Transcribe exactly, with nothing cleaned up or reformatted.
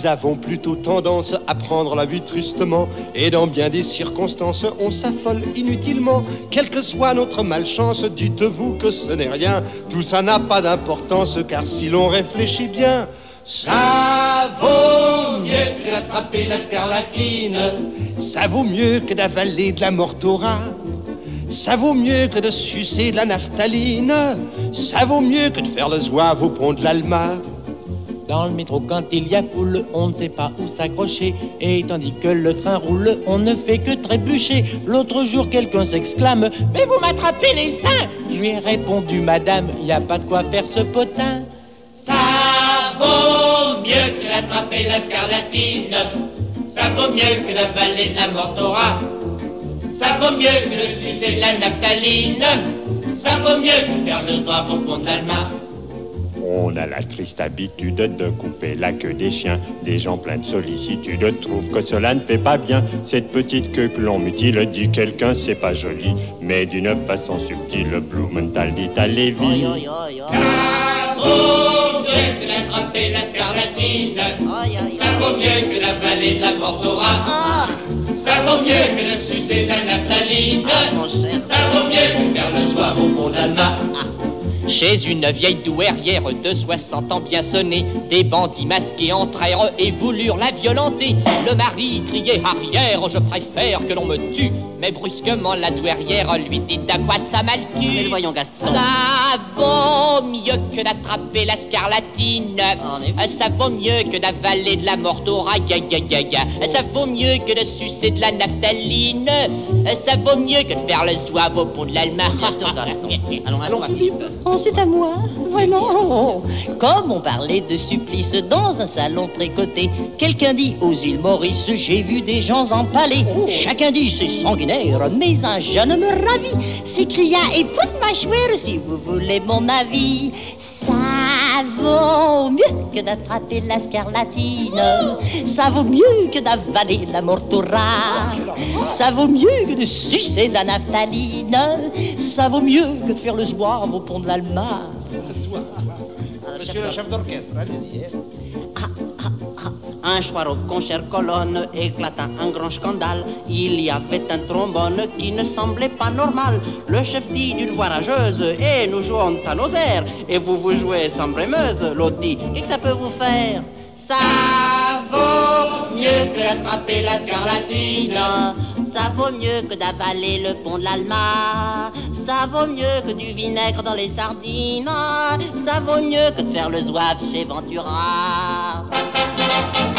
Nous avons plutôt tendance à prendre la vie tristement, et dans bien des circonstances, on s'affole inutilement. Quelle que soit notre malchance, dites-vous que ce n'est rien. Tout ça n'a pas d'importance, car si l'on réfléchit bien, ça vaut mieux que d'attraper la scarlatine, ça vaut mieux que d'avaler de la mortora, ça vaut mieux que de sucer de la naphtaline, ça vaut mieux que de faire le zouave au pont de l'Alma. Dans le métro, quand il y a foule, on ne sait pas où s'accrocher. Et tandis que le train roule, on ne fait que trébucher. L'autre jour, quelqu'un s'exclame: mais vous m'attrapez les seins! Je lui ai répondu: madame, y a pas de quoi faire ce potin. Ça vaut mieux que d'attraper la scarlatine, ça vaut mieux que d'avaler de la mortora, ça vaut mieux que de sucer de la naphtaline, ça vaut mieux que de faire le zouave au pont de l'Alma. On a la triste habitude de couper la queue des chiens. Des gens pleins de sollicitude trouvent que cela ne fait pas bien. Cette petite queue que l'on mutile, dit quelqu'un, c'est pas joli. Mais d'une façon subtile, Blumenthal dit à Lévi: ça vaut mieux que d'attraper la scarlatine, ça vaut mieux que d'avaler de la mortora, ça vaut mieux que de sucer de la naphtaline, ça vaut mieux que de faire le zouave au pont d'Alma. Chez une vieille douairière de soixante ans bien sonnée, des bandits masqués entrèrent et voulurent la violenter. Le mari criait: arrière, je préfère que l'on me tue. Mais brusquement la douairière lui dit: à quoi ça mal cul? Mais voyons, Gaston. Ça vaut mieux que d'attraper la scarlatine, ça vaut mieux que d'avaler de la mortora, ya, ya, ya, ya. Ça vaut mieux que de sucer de la naphtaline, ça vaut mieux que de faire le zouave au pont de l'Alma. Allons, allons, ma fille. Oh, c'est à moi, vraiment. Comme on parlait de supplice dans un salon tricoté, quelqu'un dit: aux îles Maurice, j'ai vu des gens empalés. Oh. Chacun dit: c'est sanguinaire, mais un jeune me ravit, s'écria: écoute ma chouère, si vous voulez mon avis. Ça vaut mieux que d'attraper la scarlatine, ça vaut mieux que d'avaler la mortora, ça vaut mieux que de sucer de la naphtaline, ça vaut mieux que de faire le zouave au pont de l'Alma. Monsieur le chef d'orchestre, allez-y. Ah, ah, ah. Un soir au concert Colonne éclata un grand scandale. Il y avait un trombone qui ne semblait pas normal. Le chef dit d'une voix rageuse: et nous jouons à nos airs, et vous vous jouez sans brémeuse. L'autre dit: et que ça peut vous faire? Ça vaut mieux que d'attraper la scarlatine, ça vaut mieux que d'avaler le pont de l'Alma, ça vaut mieux que du vinaigre dans les sardines, ça vaut mieux que de faire le zouave chez Ventura.